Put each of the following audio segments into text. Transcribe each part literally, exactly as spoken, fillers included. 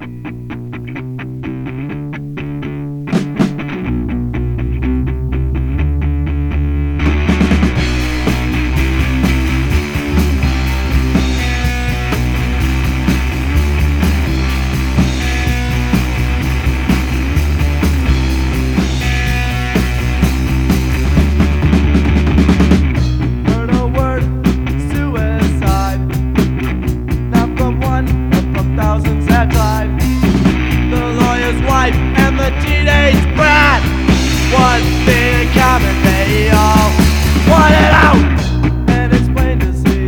And the teenage brat, one thing in common, they all want it out. And it's plain to see,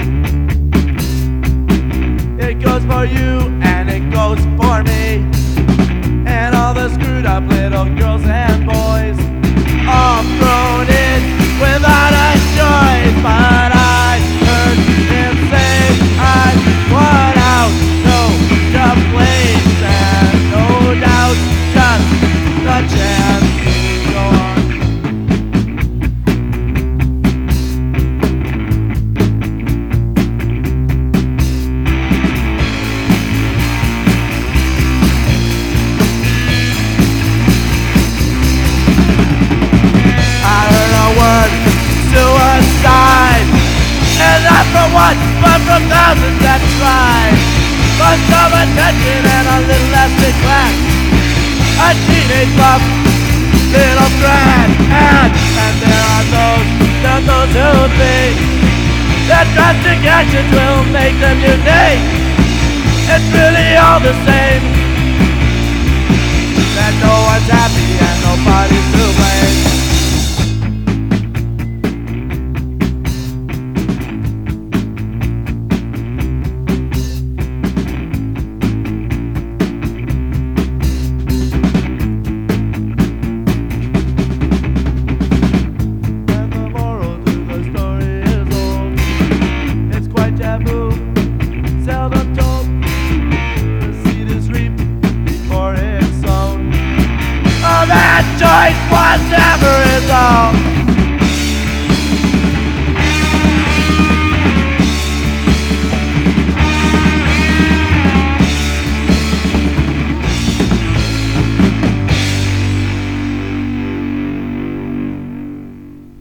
it goes for you and it goes for me, and all the screwed up little girls and boys, all thrown in without a choice. But I heard him say I want out, no complaints and no doubt, just the chance to go on. I heard a word, suicide, and not from one, but from thousands that tried. For some attention and a little less neglect, a teenage love, little grand, and, and there are those, there are those who think that drastic actions will make them unique. It's really all the same, that no one's happy and nobody's to blame. Seldom told, the seed is reaped before it's sown. Oh, that choice was never his own.